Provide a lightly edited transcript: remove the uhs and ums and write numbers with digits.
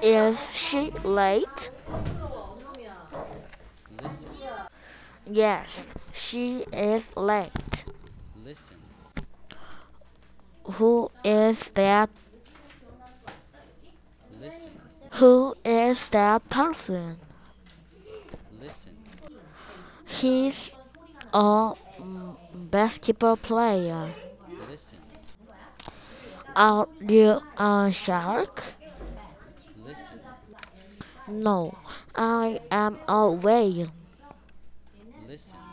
Is she late? Listen. Yes, she is late. Listen. Who is that? Listen. Who is that person? Listen. He's a basketball player. Listen. Are you a shark? Listen. No, I am a whale. Listen.